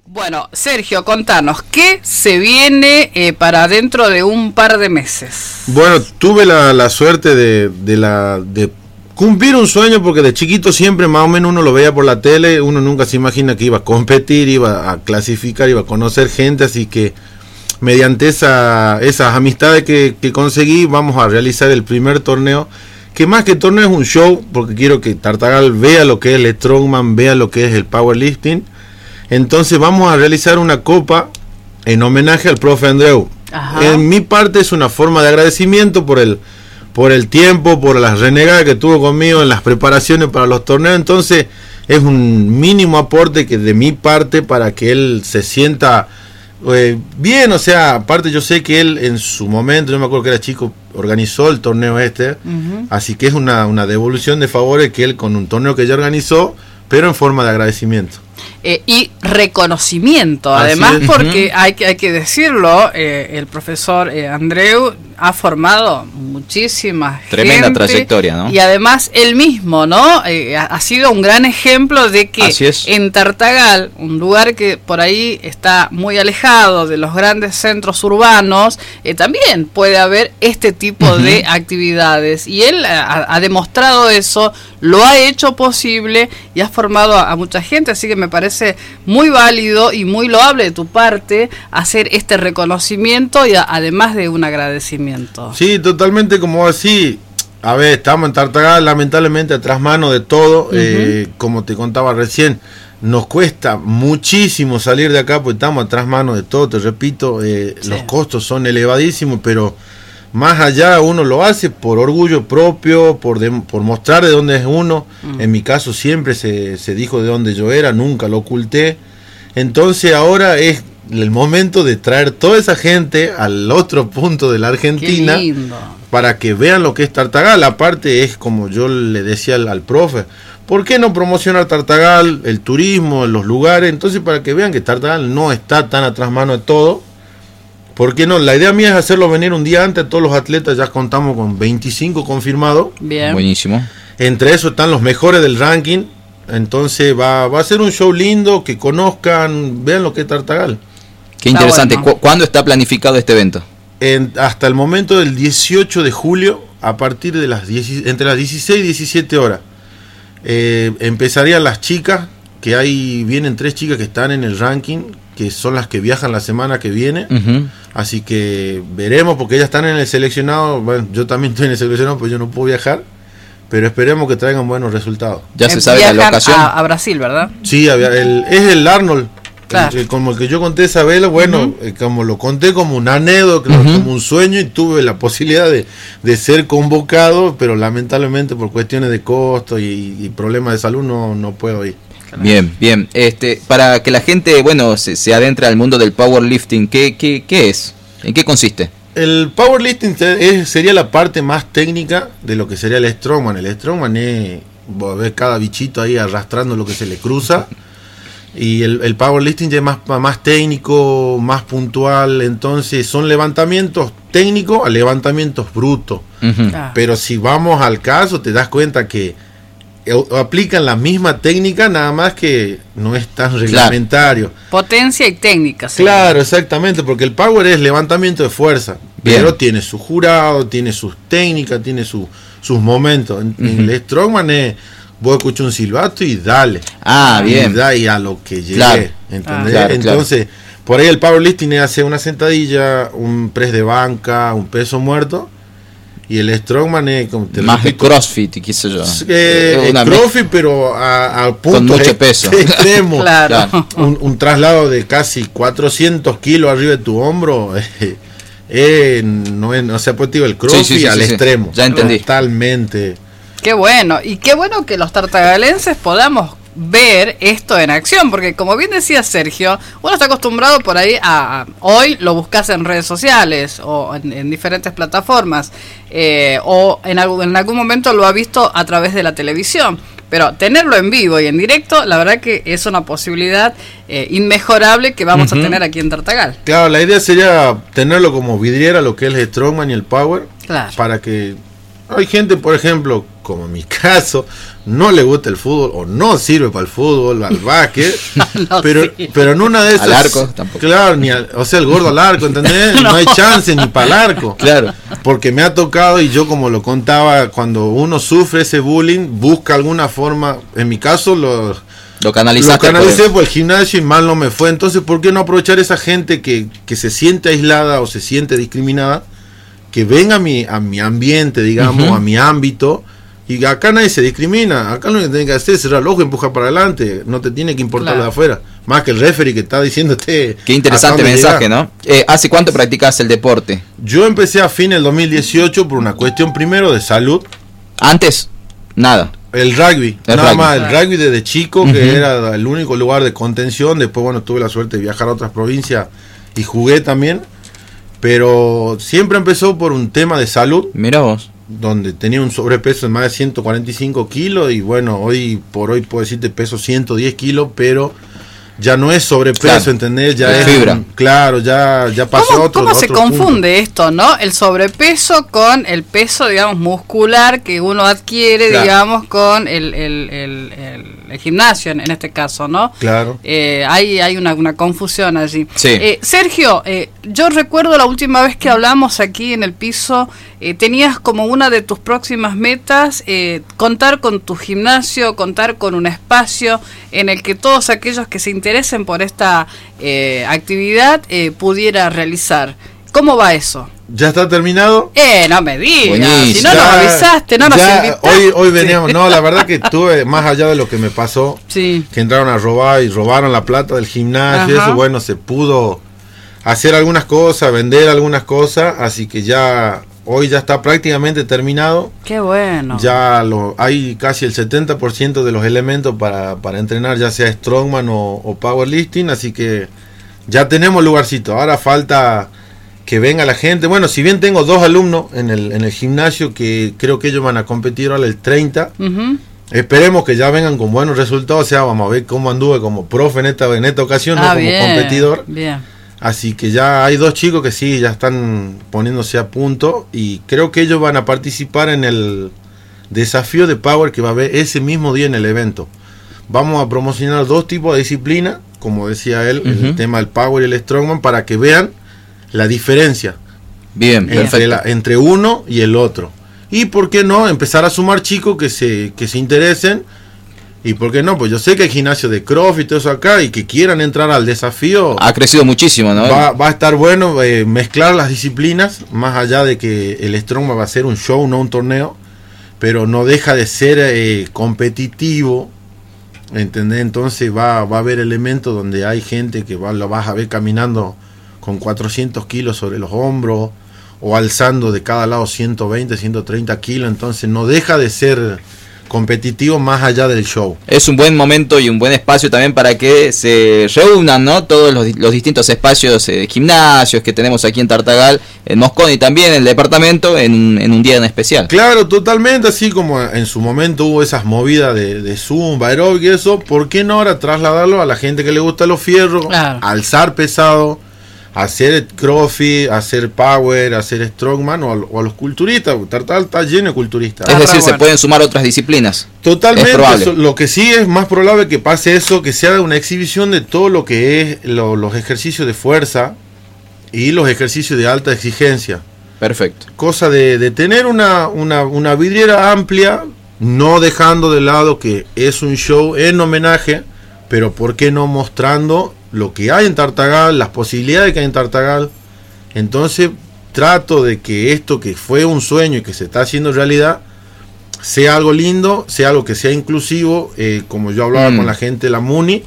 Bueno, Sergio, contanos, ¿qué se viene para dentro de un par de meses? Bueno, tuve la suerte de cumplir un sueño, porque de chiquito siempre más o menos uno lo veía por la tele, uno nunca se imagina que iba a competir, iba a clasificar, iba a conocer gente, así que mediante esas amistades que conseguí, vamos a realizar el primer torneo, que más que torneo es un show, porque quiero que Tartagal vea lo que es el strongman, vea lo que es el powerlifting. Entonces vamos a realizar una copa en homenaje al profe Andreu. Ajá. En mi parte es una forma de agradecimiento por el tiempo, por las renegadas que tuvo conmigo en las preparaciones para los torneos. Entonces es un mínimo aporte que de mi parte para que él se sienta bien. O sea, aparte yo sé que él en su momento, yo me acuerdo que era chico, organizó el torneo así que es una devolución de favores que él con un torneo que ya organizó, pero en forma de agradecimiento. Y reconocimiento, además, porque hay que decirlo, el profesor Andreu ha formado muchísima tremenda gente, trayectoria, ¿no? Y además él mismo, ¿no? Ha sido un gran ejemplo de que en Tartagal, un lugar que por ahí está muy alejado de los grandes centros urbanos, también puede haber este tipo de actividades, y él ha demostrado eso, lo ha hecho posible y ha formado a mucha gente, así que me parece muy válido y muy loable de tu parte hacer este reconocimiento y además de un agradecimiento. Sí, totalmente, como así. A ver, estamos en Tartagal, lamentablemente a trasmano de todo. Como te contaba recién, nos cuesta muchísimo salir de acá porque estamos a trasmano de todo, te repito. Los costos son elevadísimos, pero más allá uno lo hace por orgullo propio, por mostrar de dónde es uno. En mi caso siempre se dijo de dónde yo era, nunca lo oculté. Entonces ahora es el momento de traer toda esa gente al otro punto de la Argentina para que vean lo que es Tartagal. Aparte es como yo le decía al profe, ¿por qué no promocionar Tartagal, el turismo, los lugares? Entonces para que vean que Tartagal no está tan atrás mano de todo. ¿Por qué no? La idea mía es hacerlo venir un día antes a todos los atletas. Ya contamos con 25 confirmados. Bien. Buenísimo. Entre esos están los mejores del ranking. Entonces va a ser un show lindo, que conozcan, vean lo que es Tartagal. Qué interesante. Bueno. ¿Cuándo está planificado este evento? Hasta el momento del 18 de julio, a partir de entre las 16 y 17 horas. Empezarían las chicas, que vienen 3 chicas que están en el ranking, que son las que viajan la semana que viene. Así que veremos, porque ellas están en el seleccionado. Bueno, yo también estoy en el seleccionado, pues yo no puedo viajar, pero esperemos que traigan buenos resultados. Ya se sabe la locación. A Brasil, ¿verdad? Sí, es el Arnold. Claro. Como el que yo conté esa vela, bueno, como lo conté como un anécdota, como un sueño, y tuve la posibilidad de ser convocado, pero lamentablemente por cuestiones de costo y problemas de salud no puedo ir. Bien. Para que la gente, se adentre al mundo del powerlifting, ¿qué es? ¿En qué consiste? El powerlifting sería la parte más técnica de lo que sería el strongman. El strongman es ver cada bichito ahí arrastrando lo que se le cruza. Y el powerlifting ya es más técnico, más puntual. Entonces son levantamientos técnicos a levantamientos brutos. Pero si vamos al caso, te das cuenta que aplican la misma técnica, nada más que no es tan reglamentario. Potencia y técnica. ¿Sí? Claro, exactamente, porque el power es levantamiento de fuerza. Pero tiene su jurado, tiene sus técnicas, tiene sus momentos. En el strongman es... Vos escuchás un silbato y dale. Bien. Y a lo que llegue. ¿Entendés? Entonces, por ahí el powerlifting es hacer una sentadilla, un press de banca, un peso muerto. Y el strongman es como más de CrossFit, qué sé yo. CrossFit, pero a punto con mucho peso. Extremo. Claro. Un traslado de casi 400 kilos arriba de tu hombro. No se puede el CrossFit al extremo. Ya entendí. Totalmente. Qué bueno, y qué bueno que los tartagalenses podamos ver esto en acción, porque como bien decía Sergio, uno está acostumbrado por ahí hoy lo buscas en redes sociales o en diferentes plataformas, o en algún momento lo ha visto a través de la televisión, pero tenerlo en vivo y en directo, la verdad que es una posibilidad inmejorable que vamos a tener aquí en Tartagal. Claro, la idea sería tenerlo como vidriera, lo que es el strongman y el power, para que Hay gente, por ejemplo, como en mi caso, no le gusta el fútbol o no sirve para el fútbol, al básquet, no, pero en una de esas... Al arco tampoco. Claro, o sea, el gordo al arco, ¿entendés? No hay chance ni para el arco. Claro. Porque me ha tocado, y yo como lo contaba, cuando uno sufre ese bullying, busca alguna forma, en mi caso lo canalicé por el gimnasio y mal no me fue. Entonces, ¿por qué no aprovechar esa gente que se siente aislada o se siente discriminada? Que venga a mi ambiente, digamos, a mi ámbito, y acá nadie se discrimina. Acá lo que tiene que hacer es cerrar el ojo y empujar para adelante. No te tiene que importar lo de afuera, más que el referee que está diciéndote. Qué interesante mensaje, ¿no? ¿Hace cuánto practicas el deporte? Yo empecé a fin del 2018 por una cuestión primero de salud. ¿Antes? Nada. El rugby, el rugby desde chico, que era el único lugar de contención. Después, bueno, tuve la suerte de viajar a otras provincias y jugué también. Pero siempre empezó por un tema de salud. Mira vos. Donde tenía un sobrepeso de más de 145 kilos. Y bueno, hoy por hoy puedo decirte peso 110 kilos, pero ya no es sobrepeso, claro. ¿Entendés? Ya es fibra. Claro, ya pasó otro. ¿Cómo se confunde esto, no? El sobrepeso con el peso, digamos, muscular que uno adquiere, claro. digamos, con el gimnasio, en este caso, ¿no? Claro. Hay una confusión allí. Sí. Sergio, yo recuerdo la última vez que hablamos aquí en el piso, tenías como una de tus próximas metas contar con tu gimnasio, contar con un espacio en el que todos aquellos que se interesen por esta actividad pudiera realizar. ¿Cómo va eso? ¿Ya está terminado? No me digas, si no nos avisaste, no nos invitaste. Hoy veníamos, no, la verdad que tuve, más allá de lo que me pasó, sí. que entraron a robar y robaron la plata del gimnasio, eso, bueno, se pudo hacer algunas cosas, vender algunas cosas, así que hoy ya está prácticamente terminado. Qué bueno. Ya hay casi el 70% de los elementos para entrenar, ya sea strongman o powerlifting, así que ya tenemos lugarcito. Ahora falta que venga la gente. Bueno, si bien tengo 2 alumnos en el gimnasio que creo que ellos van a competir ahora el 30, esperemos que ya vengan con buenos resultados. O sea, vamos a ver cómo anduve como profe en esta ocasión, no como competidor. Bien. Así que ya hay 2 chicos que sí, ya están poniéndose a punto y creo que ellos van a participar en el desafío de Power que va a haber ese mismo día en el evento. Vamos a promocionar 2 tipos de disciplina, como decía él, el tema del Power y el Strongman, para que vean la diferencia. Bien, entre uno y el otro. Y por qué no empezar a sumar chicos que se interesen. Y por qué no, pues yo sé que hay gimnasio de CrossFit y todo eso acá y que quieran entrar al desafío. Ha crecido muchísimo, ¿no? Va a estar bueno mezclar las disciplinas, más allá de que el Strongman va a ser un show, no un torneo, pero no deja de ser competitivo, ¿entendés? Entonces va a haber elementos donde hay gente que lo vas a ver caminando con 400 kilos sobre los hombros o alzando de cada lado 120, 130 kilos, entonces no deja de ser competitivo más allá del show. Es un buen momento y un buen espacio también para que se reúnan, ¿no? Todos los distintos espacios gimnasios que tenemos aquí en Tartagal, en Mosconi también, en el departamento, en un día en especial. Claro, totalmente, así como en su momento hubo esas movidas de Zumba, aeróbic y eso, ¿por qué no ahora trasladarlo a la gente que le gusta los fierros, claro. alzar pesado, hacer CrossFit, hacer Power, hacer Strongman o a los culturistas? Tartagal está lleno de culturistas. Es decir, se pueden sumar otras disciplinas. Totalmente. Lo que sí es más probable que pase eso, que se haga una exhibición de todo lo que es los ejercicios de fuerza y los ejercicios de alta exigencia. Perfecto. Cosa de tener una vidriera amplia, no dejando de lado que es un show en homenaje, pero ¿por qué no mostrando lo que hay en Tartagal, las posibilidades que hay en Tartagal? Entonces trato de que esto que fue un sueño y que se está haciendo realidad sea algo lindo, sea algo que sea inclusivo, como yo hablaba con la gente de la MUNI,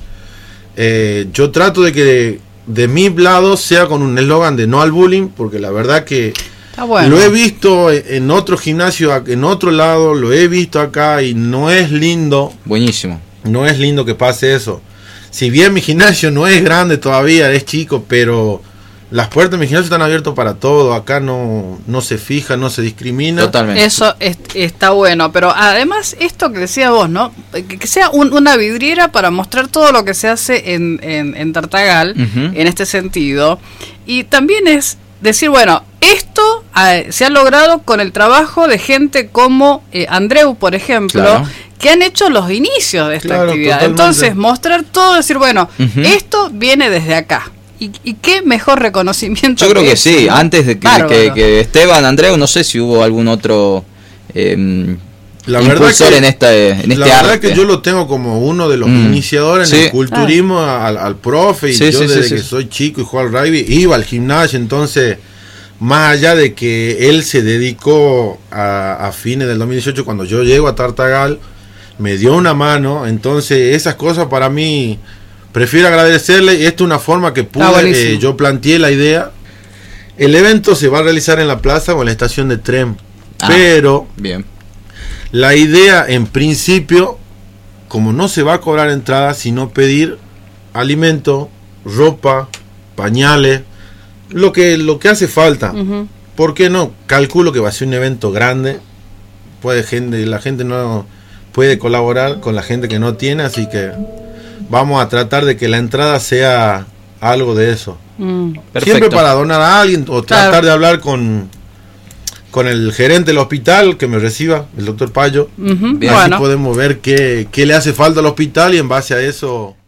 yo trato de que de mi lado sea con un eslogan de no al bullying, porque la verdad que bueno. Lo he visto en otro gimnasio, en otro lado, lo he visto acá y no es lindo. Buenísimo. No es lindo que pase eso. Si bien mi gimnasio no es grande todavía, es chico, pero las puertas de mi gimnasio están abiertas para todo. Acá no se fija, no se discrimina. Totalmente. Eso está bueno, pero además esto que decías vos, ¿no? Que sea una vidriera para mostrar todo lo que se hace en Tartagal, en este sentido. Y también es decir, bueno, Esto se ha logrado con el trabajo de gente como Andreu, por ejemplo, claro, que han hecho los inicios de esta actividad. Totalmente. Entonces, mostrar todo, decir, bueno, esto viene desde acá. ¿Y qué mejor reconocimiento? Yo creo que sí, ¿no? Antes de que Esteban, Andreu, no sé si hubo algún otro impulsor en este arte. La verdad que yo lo tengo como uno de los iniciadores en el culturismo al profe, y yo desde que soy chico y jugaba al rugby, iba al gimnasio, entonces, más allá de que él se dedicó a fines del 2018, cuando yo llego a Tartagal, me dio una mano, entonces esas cosas para mí... Prefiero agradecerle, y esta es una forma que pude, yo planteé la idea. El evento se va a realizar en la plaza o en la estación de tren, pero bien, la idea en principio, como no se va a cobrar entrada, sino pedir alimento, ropa, pañales, lo que hace falta. ¿Por qué no? Calculo que va a ser un evento grande, la gente no puede colaborar con la gente que no tiene, así que vamos a tratar de que la entrada sea algo de eso. Siempre para donar a alguien o tratar de hablar con el gerente del hospital que me reciba, el doctor Payo. Así podemos ver qué le hace falta al hospital y en base a eso